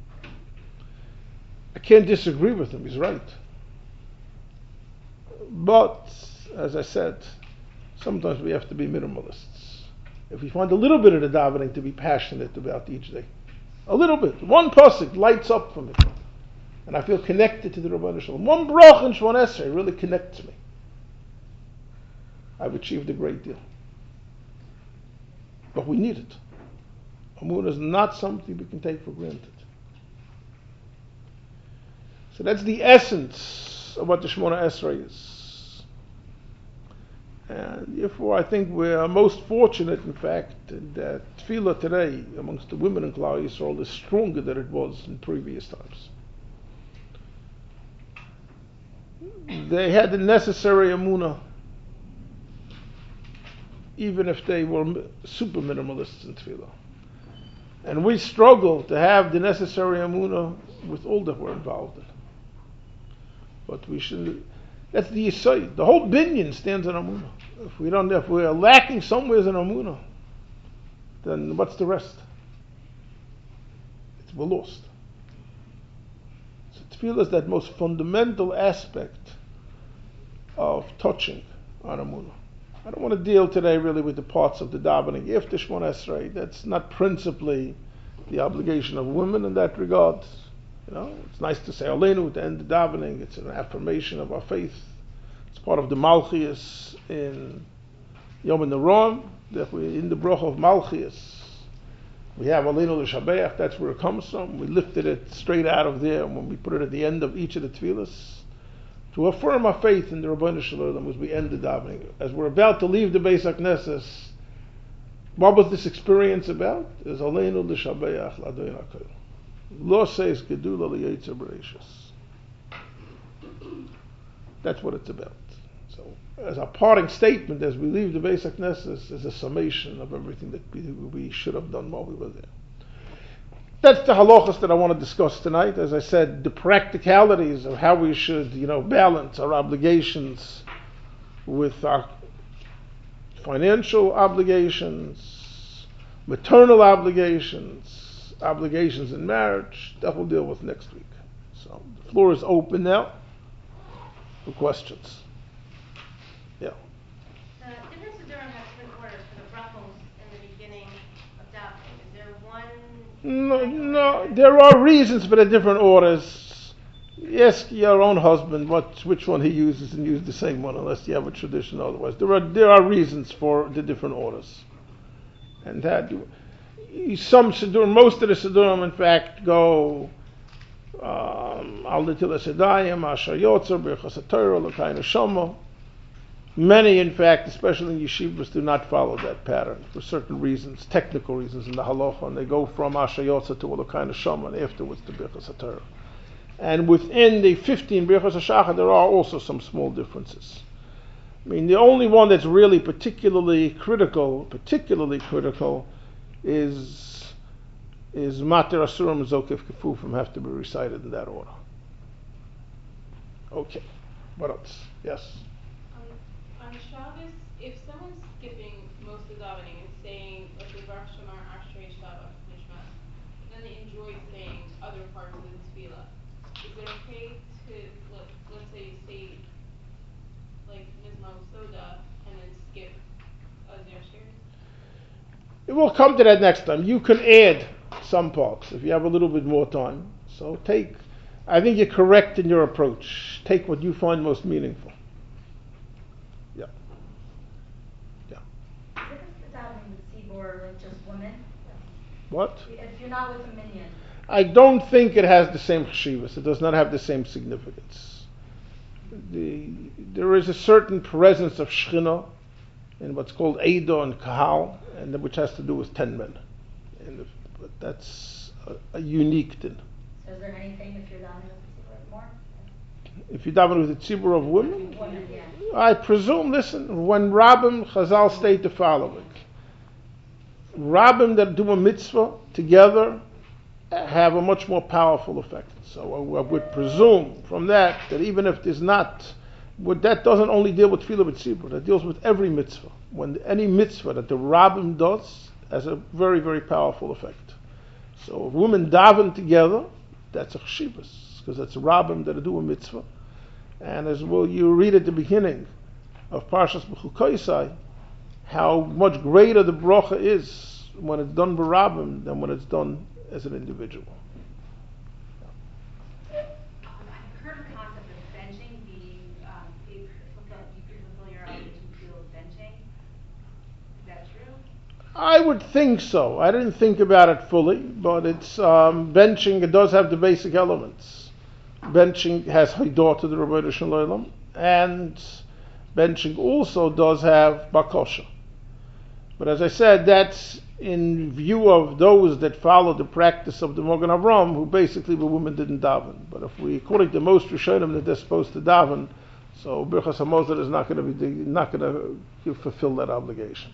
I can't disagree with him, he's right. But, as I said, sometimes we have to be minimalists. If we find a little bit of the davening to be passionate about each day, a little bit, one pasuk lights up for me, and I feel connected to the Rabbeinu Shalom. One brach in Shemona Esrei really connects me. I've achieved a great deal. But we need it. Amunah is not something we can take for granted. So that's the essence of what the Shemona Esrei is. And therefore I think we are most fortunate, in fact, that Tefillah today amongst the women in Klal Yisrael is stronger than it was in previous times. They had the necessary Amunah, even if they were super minimalists in Tefillah. And we struggle to have the necessary Amunah with all that we're involved in. But we should, that's the Yisai. The whole binyan stands on Amunah. If we don't, if we're lacking somewhere in Amunah, then what's the rest? It's, we're lost. So Tefillah is that most fundamental aspect of touching on Amunah. I don't want to deal today really with the parts of the davening after Shemona Esrei. That's not principally the obligation of women in that regard. You know, it's nice to say Aleinu to end the davening. It's an affirmation of our faith. It's part of the Malchias in Yom Neroim. That we in the Broch of Malchias we have Aleinu l'Shabeach. That's where it comes from. We lifted it straight out of there when we put it at the end of each of the tefillas, to affirm our faith in the Rabbeinu Shalom as we end the davening. As we're about to leave the Beis HaKnesses, what was this experience about? Is Aleinu l'Shabeach l'Adon HaKol. Lo says Gedula l'Yetzer Bereshis. That's what it's about. So, as a parting statement, as we leave the Beis HaKnesses, is a summation of everything that we, we should have done while we were there. That's the halachas that I want to discuss tonight. As I said, the practicalities of how we should, you know, balance our obligations with our financial obligations, maternal obligations, obligations in marriage. That we'll deal with next week. So the floor is open now for questions. Yeah. The different Siddurim have different orders for the brachos in the beginning of davening. Is there one? No, no, there are reasons for the different orders. Ask your own husband what which one he uses and use the same one, unless you have a tradition otherwise. There are there are reasons for the different orders. And that some Siddurim, most of the Siddurim in fact go Al Netilas Yadayim, Asher Yotzer, Birchas HaTorah, L'Kayin Neshama. Many, in fact, especially in yeshivas, do not follow that pattern for certain reasons, technical reasons in the halacha, and they go from Asher Yotzer to L'Kayin Neshama and afterwards to Birchas HaTorah. And within the fifteen Birchos HaShachar, there are also some small differences. I mean, the only one that's really particularly critical, particularly critical, is is Mater Asurim and Zokef Kefufim have to be recited in that order. Okay, what else? Yes? Um, on Shabbos, if someone's skipping most of the davening and saying, let's say, Baruch Shamar Ashrei Shabbat Nishmas, then they enjoy saying other parts of the tefillah, is it okay to, let, let's say, say, like, Mizmah Soda, and then skip a Yashir? We'll come to that next time. You can add some parts if you have a little bit more time. So take, I think you're correct in your approach. Take what you find most meaningful. Yeah. Yeah. What is the davening with Tzibor, like just women? What? If you're not with a minion. I don't think it has the same cheshivas. It does not have the same significance. The, there is a certain presence of Shechina in what's called Eido and Kahal, and which has to do with ten men. And if, but that's a, a unique thing. So is there anything if you're davening with Tzibor more? If you daven with a tzibur of women, Women, yeah. I presume, listen, when Rabbim, Chazal state the following. Rabbim that do a mitzvah together have a much more powerful effect. So I, I would presume from that that even if there's not, what that doesn't only deal with tefillah b'tzibur, that deals with every mitzvah. When any mitzvah that the Rabbim does has a very, very powerful effect. So if women daven together, that's a cheshivas, because that's Rabbim that do a mitzvah. And as well, you read at the beginning of Parshas B'chukoisai, how much greater the bracha is when it's done by Rabbim than when it's done as an individual. Um, I've heard the concept of benching being, um, if you could fulfill your obligation to feel benching. Is that true? I would think so. I didn't think about it fully, but it's um, benching. It does have the basic elements. Benching has Haidor to the Rebbeinu Shalom, and benching also does have Bakosha. But as I said, that's in view of those that follow the practice of the Mogen Avram, who basically the women didn't daven. But if we, according to most Rishonim, that they're supposed to daven, so Birchas Hamazon is not going to be not going to fulfill that obligation.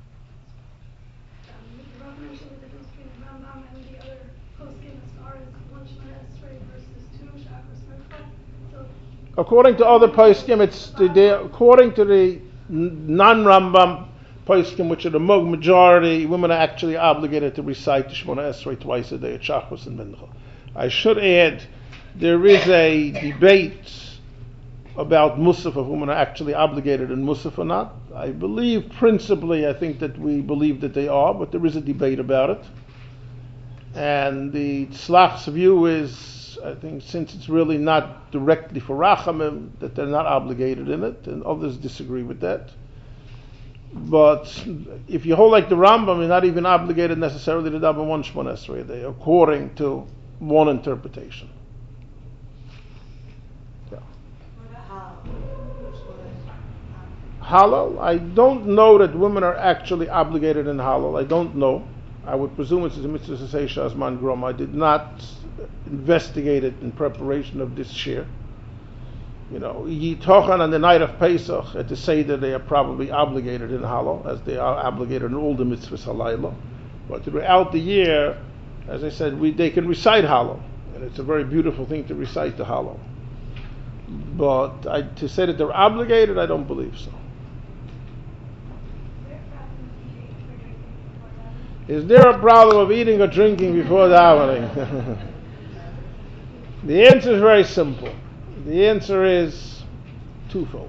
Um, the Rav mentioned the difference between the Rambam and the other poskim as far as one Shemona Esrei versus two Shachris Mincha. So, According to other poskim, it's the, they, according to the non-Rambam poskim, which are the majority, women are actually obligated to recite the Shemona Esrei twice a day at Shachris and Mincha. I should add, there is a debate about Musaf, if women are actually obligated in Musaf or not. I believe principally, I think that we believe that they are, but there is a debate about it. And the Tzlach's view is, I think, since it's really not directly for Rachamim, that they're not obligated in it, and others disagree with that. But if you hold like the Rambam, you're not even obligated necessarily to daven one Shemona Esrei a day, according to one interpretation. Yeah. Halal, I don't know that women are actually obligated in halal. I don't know. I would presume it's a mitzvah to say Shazman Grom. I did not investigate it in preparation of this shir. You know, Yitochan on the night of Pesach, at the Seder, they are probably obligated in halal, as they are obligated in all the mitzvahs halayla. But throughout the year, as I said, we they can recite halal, and it's a very beautiful thing to recite the halal. But I, to say that they're obligated, I don't believe so. Is there a problem of eating or drinking before davening? The answer is very simple. The answer is twofold.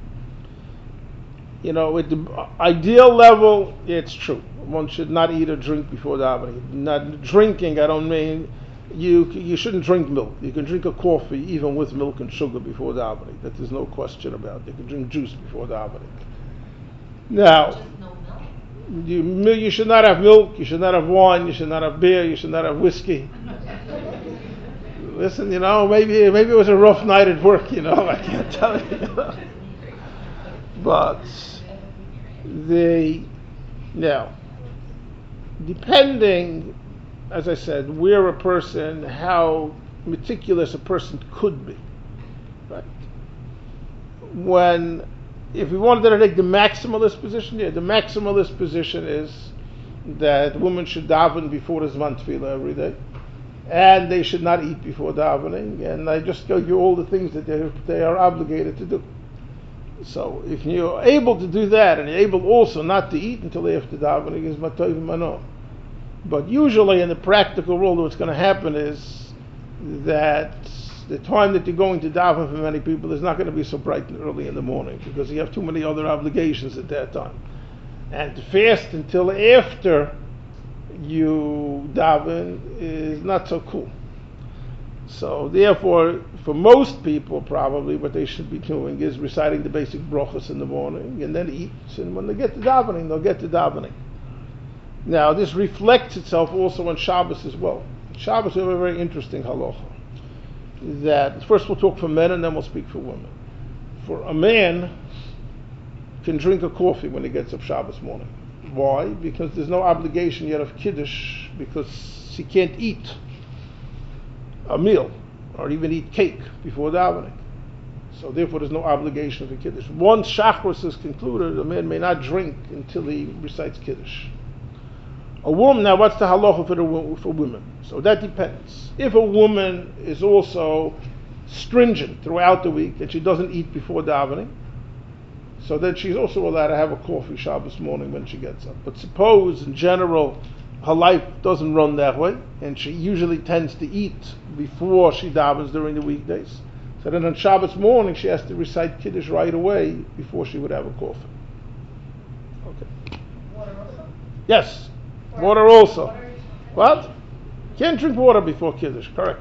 You know, at the ideal level, it's true. One should not eat or drink before davening. Not drinking, I don't mean you. You shouldn't drink milk. You can drink a coffee even with milk and sugar before davening. That there's no question about. You can drink juice before davening. Now, Just no milk? you you should not have milk. You should not have wine. You should not have beer. You should not have whiskey. Listen, you know, maybe maybe it was a rough night at work, you know, I can't tell you. But the now, depending, as I said, where a person, how meticulous a person could be. Right? When, if we wanted to take the maximalist position, yeah, the maximalist position is that women should daven before the Zman Tefillah every day, and they should not eat before davening, and I just tell you all the things that they they are obligated to do. So if you're able to do that, and you're able also not to eat until after davening, is matov mano. But usually in the practical world, what's going to happen is that the time that you're going to daven for many people is not going to be so bright and early in the morning, because you have too many other obligations at that time. And to fast until after you daven is not so cool. So therefore, for most people, probably what they should be doing is reciting the basic brachos in the morning and then eat. And when they get to davening, they'll get to davening. Now, this reflects itself also on Shabbos as well. Shabbos, we have a very interesting halacha. That first we'll talk for men and then we'll speak for women. For a man can drink a coffee when he gets up Shabbos morning. Why? Because there's no obligation yet of Kiddush, because he can't eat a meal or even eat cake before davening. So therefore there's no obligation for Kiddush. Once Shacharis is concluded, a man may not drink until he recites Kiddush. A woman, now what's the halacha for, the, for women? So that depends. If a woman is also stringent throughout the week and she doesn't eat before davening, so then she's also allowed to have a coffee Shabbos morning when she gets up. But suppose in general her life doesn't run that way, and she usually tends to eat before she davens during the weekdays, so then on Shabbos morning she has to recite Kiddush right away before she would have a coffee. Okay. Water also? Yes. Or Water also. water? What? Can't drink water before Kiddush, correct.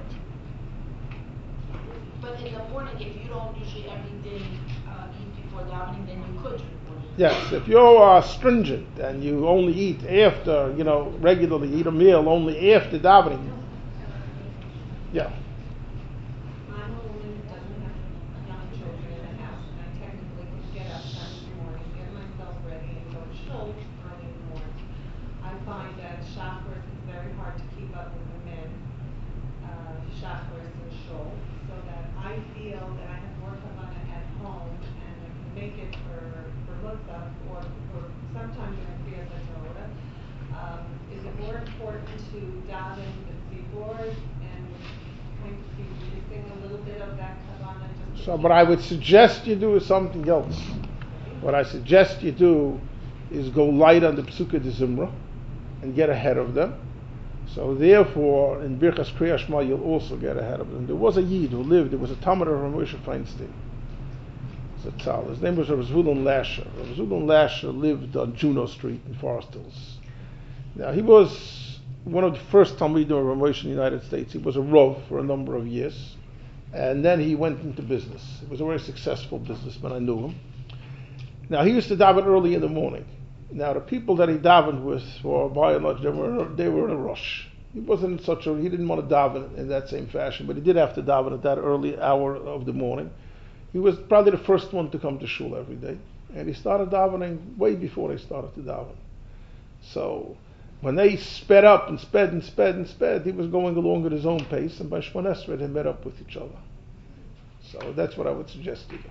But in the morning, if you don't usually every day uh, eat before davening, then you could drink water. Yes, if you are stringent and you only eat after, you know, regularly eat a meal only after davening. Yeah. I'm a woman who doesn't have young children in the house, and I technically could get up Saturday morning, get myself ready, and go to shul early in the morning. I find that Shacharis is very hard to keep up with the men, uh, Shacharis and shul, so that I feel that I have more kavanah at home, and I can make it for, for Musaf, or, or sometimes during Kriyas HaTorah. Um, is it more important to daven the tzibor and kind of be missing a little bit of that kavanah just to So keep what I up? would suggest you do is something else. What I suggest you do is go light on the Psukkah de Zimra and get ahead of them. So therefore, in Birchas Kriyas Shema, you'll also get ahead of them. There was a Yid who lived, there was a Talmud of Rav Moshe Feinstein. Zatzal. His name was Rav Zvulun Lasher. Rav Zvulun Lasher lived on Juno Street in Forest Hills. Now, he was one of the first Talmidim of Rav Moshe in the United States. He was a Rav for a number of years. And then he went into business. He was a very successful businessman. I knew him. Now, he used to daven early in the morning. Now, the people that he davened with, were by and large, they were, they were in a rush. He wasn't in such a, he didn't want to daven in that same fashion, but he did have to daven at that early hour of the morning. He was probably the first one to come to shul every day. And he started davening way before they started to daven. So, when they sped up and sped and sped and sped, he was going along at his own pace, and by Shemon Esrei they met up with each other. So that's what I would suggest to you.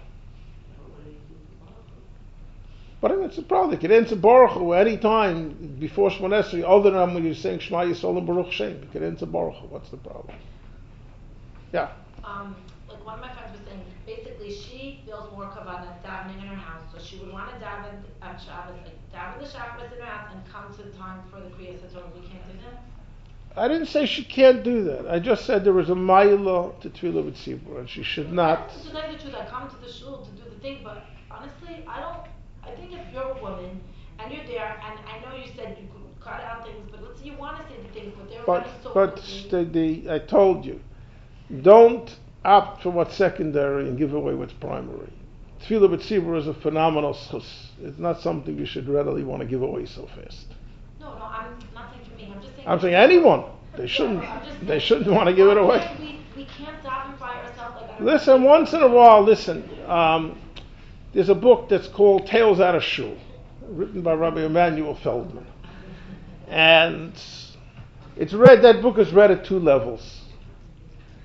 But I mean, it's a problem. You can answer Baruch Hu any time before Shemon Esrei, other than when you're saying Shema Yisrael and Baruch Shem. You can answer Baruch Hu. What's the problem? Yeah. Um, like one of my friends was saying, basically she feels more kavanah davening in her house, so she would want to daven on Shabbos, like daven the Shabbos in her house and come to the time for the Kriyas HaTorah. We can't do that. I didn't say she can't do that. I just said there was a ma'ila to Tefillah with Tzibur, and she should not. To tell you the truth, I come to the shul to do the thing, but honestly, I don't. I think if you're a woman and you're there, and I know you said you could cut out things, but let's say you want to say the things, but they're But running so but quickly. the, the I told you, don't opt for what's secondary and give away what's primary. Tefillah with Tzibur is a phenomenal schus. It's not something you should readily want to give away so fast. No, no, I'm not saying for me. I'm just saying. I'm saying anyone. They shouldn't. Yeah, I'm just They saying, shouldn't want to give it away. We, we can't daven by ourselves. Like, I don't Listen, know. once in a while, listen. Um, there's a book that's called Tales Out of Shul, written by Rabbi Emanuel Feldman, and it's read. That book is read at two levels.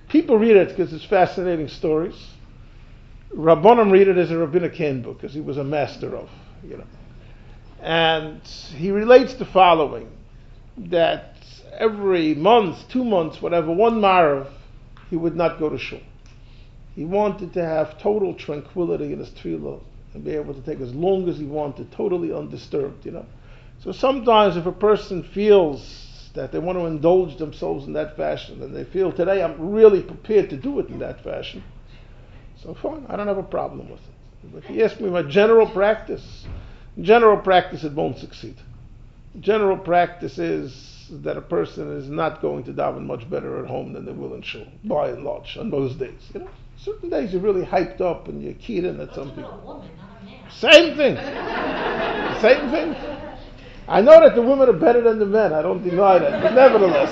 People read it because it's fascinating stories. Rabbanim read it as a rabbinic handbook, because he was a master of, you know. And he relates the following, that every month, two months, whatever, one Marav, he would not go to shul. He wanted to have total tranquility in his tefillah and be able to take as long as he wanted, totally undisturbed, you know. So sometimes if a person feels that they want to indulge themselves in that fashion, and they feel, today I'm really prepared to do it in that fashion, so fine, I don't have a problem with it. But if you ask me my general practice, general practice it won't succeed. General practice is that a person is not going to daven much better at home than they will in shul, by and large, on those days. You know, certain days you're really hyped up and you're keyed in at some people. A woman, not a man. Same thing. Same thing. I know that the women are better than the men. I don't deny that, but nevertheless.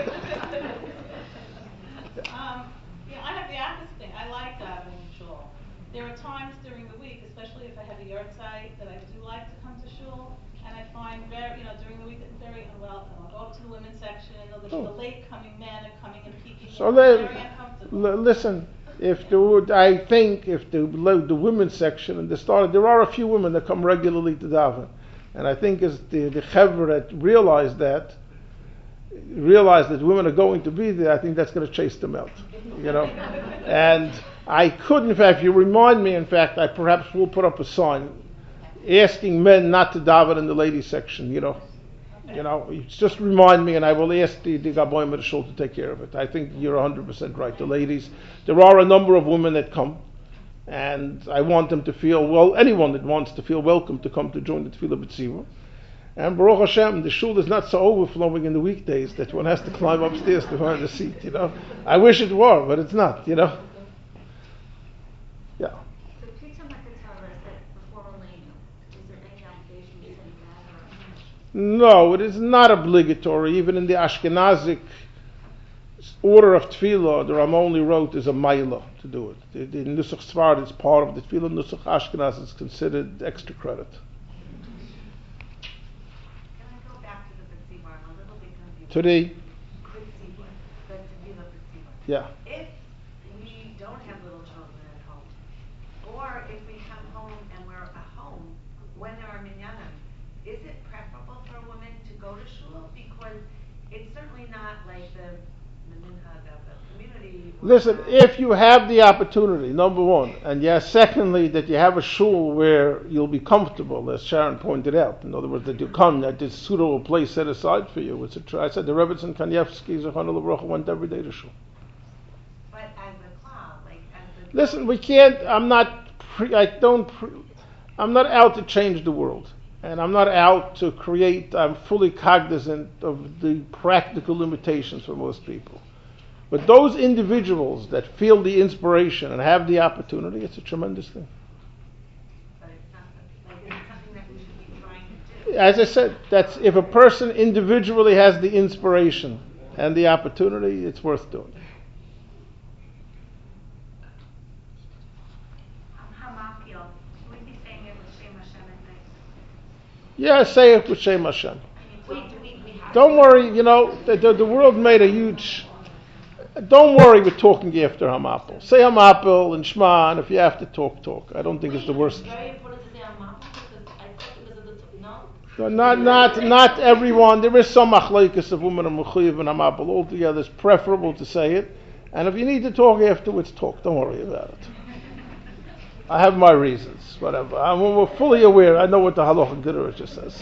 um, yeah, I have the opposite thing. I like davening in shul. There are times during the week, especially if I have a yahrzeit, that I do like to come to shul, and I find very, you know, during the week I'm very unwelcome. I'll go up to the women's section, and the, Oh. the late coming men are coming and peeking. So in. then, Very uncomfortable. l- listen. If the would, I think if the the women's section and the started, there are a few women that come regularly to daven, and I think as the the chevra that realize that, realize that women are going to be there, I think that's going to chase them out, you know. And I could, in fact, if you remind me, in fact, I perhaps will put up a sign asking men not to daven in the ladies section, you know. You know, you just remind me, and I will ask the, the Gaboim of the Shul to take care of it. I think you're one hundred percent right. The ladies, there are a number of women that come, and I want them to feel, well, anyone that wants to feel welcome to come to join the Tefillah B'Tzivah. And Baruch Hashem, the Shul is not so overflowing in the weekdays that one has to climb upstairs to find a seat, you know. I wish it were, but it's not, you know. Yeah. So Pizza Makatara said before Elena, is there any obligation to say that or? No, it is not obligatory. Even in the Ashkenazic order of Tefillah, the Ramoni wrote is a maila to do it. The, the Nusach Sfard is part of the Tefillah. Nusach Ashkenaz is considered extra credit. Can I go back to the B'tzibur? I'm a little bit confused. Today, B'tzibur, the Tefillah B'tzibur. yeah. If we don't have little children at home, or if we come home and we're at home when there are minyanim, is it preferable for a woman to go to shul? Because it's certainly not like the, the minhag of the community. or Listen, not- if you have the opportunity, number one, and yes, secondly, that you have a shul where you'll be comfortable, as Sharon pointed out. In other words, that you come, that this suitable place set aside for you. It's a tr- I said the Rebbetzin Kanievsky, Zechon Baruch went every day to shul. But as a cloud, like as a. Listen, we can't. I'm not. Pre, I don't. Pre, I'm not out to change the world, and I'm not out to create. I'm fully cognizant of the practical limitations for most people. But those individuals that feel the inspiration and have the opportunity, it's a tremendous thing. But it's not, like, it's something that we should be trying to do. As I said, that's if a person individually has the inspiration and the opportunity, it's worth doing. Um, Hamapil, should we be saying it with Shem Hashem at night? Yeah, say it with Shem Hashem. We, we, we have. Don't worry, you know, the, the, the world made a huge... Don't worry with talking after Hamapil. Say Hamapil and Shema, and if you have to talk, talk. I don't think it's the worst. It's very important to say Amapil because I thought because of the, no? So not, not, not everyone. There is some machlekes of women and mechuyev and Hamapil. Altogether, it's preferable to say it. And if you need to talk afterwards, talk. Don't worry about it. I have my reasons, whatever. I'm we're fully aware. I know what the Halacha Gedurah says.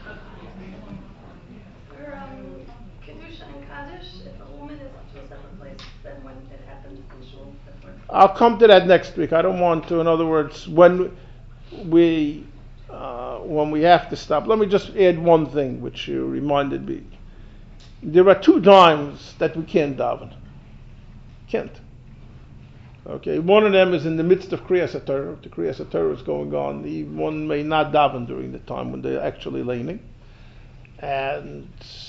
For um, Kedusha and Kaddish, if a woman is up to a separate place, then when it happens in shul, that's when. I'll come to that next week. I don't want to. In other words, when we uh, when we have to stop. Let me just add one thing, which you reminded me. There are two times that we can't daven. Can't. Okay, one of them is in the midst of Kriyas HaTorah. The Kriyas HaTorah is going on. The, one may not daven during the time when they're actually laning. And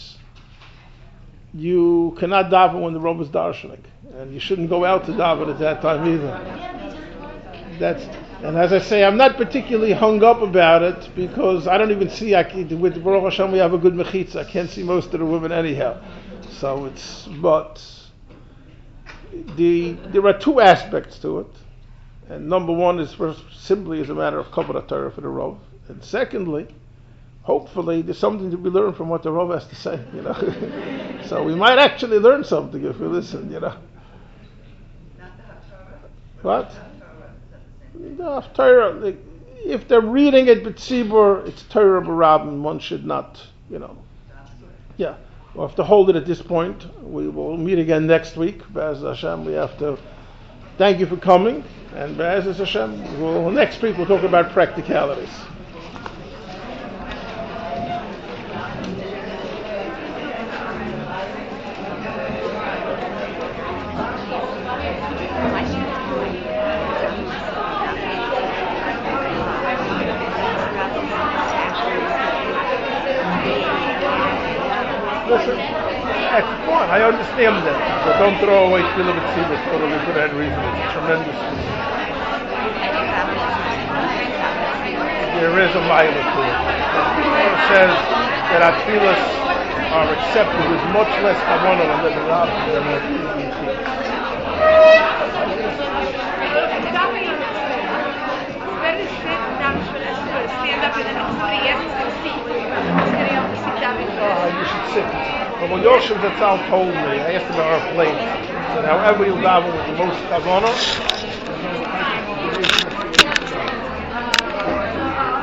you cannot daven when the Rav is darshaning. And you shouldn't go out to daven at that time either. That's, and as I say, I'm not particularly hung up about it because I don't even see, I, with Baruch Hashem we have a good mechitza. I can't see most of the women anyhow. So it's, but the there are two aspects to it, and number one is first, simply as a matter of Kabbalah Torah for the Rav, and secondly, hopefully there's something to be learned from what the Rav has to say, you know. So we might actually learn something if we listen, you know. Not the Haftarah? What? Haftarah, is that the same? The Haftarah, like, if they're reading it b'tzibur, it's Torah b'rabban, one should not, you know. Yeah, we'll have to hold it at this point. We will meet again next week. Be'ez Hashem, we have to thank you for coming, and Be'ez Hashem, we'll, next week we'll talk about practicalities. Listen, that's fine. I understand that. But don't throw away Tefillah B'tzibur for totally for that reason. It's tremendous. There is a mila to it. It says that our tefillas are accepted with much less kavanah than the Rav than the You should sit. But when Yosef Zatzal told me, I asked him about our plate. He said, however you daven with the most kavanah,